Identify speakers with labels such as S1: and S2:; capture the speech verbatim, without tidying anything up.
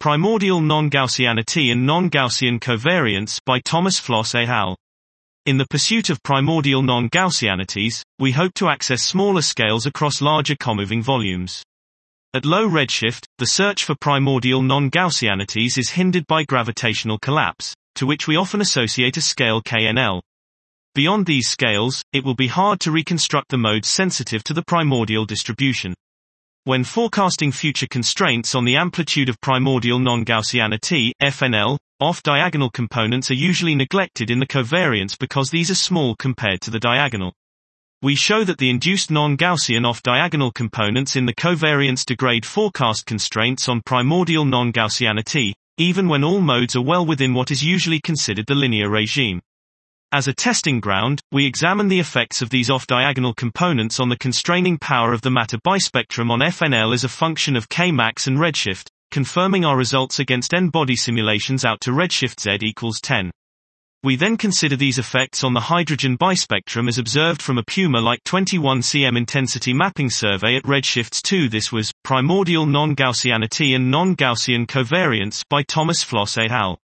S1: Primordial non-Gaussianity and non-Gaussian covariance by Thomas Floss et al. In the pursuit of primordial non-Gaussianities, we hope to access smaller scales across larger comoving volumes. At low redshift, the search for primordial non-Gaussianities is hindered by gravitational collapse, to which we often associate a scale K N L. Beyond these scales, it will be hard to reconstruct the modes sensitive to the primordial distribution. When forecasting future constraints on the amplitude of primordial non-Gaussianity, F N L, off-diagonal components are usually neglected in the covariance because these are small compared to the diagonal. We show that the induced non-Gaussian off-diagonal components in the covariance degrade forecast constraints on primordial non-Gaussianity, even when all modes are well within what is usually considered the linear regime. As a testing ground, we examine the effects of these off-diagonal components on the constraining power of the matter bispectrum on F N L as a function of K max and redshift, confirming our results against n-body simulations out to redshift z equals ten. We then consider these effects on the hydrogen bispectrum as observed from a Puma-like twenty-one centimeter intensity mapping survey at redshifts two. This was Primordial Non-Gaussianity and Non-Gaussian Covariance by Thomas Floss et al.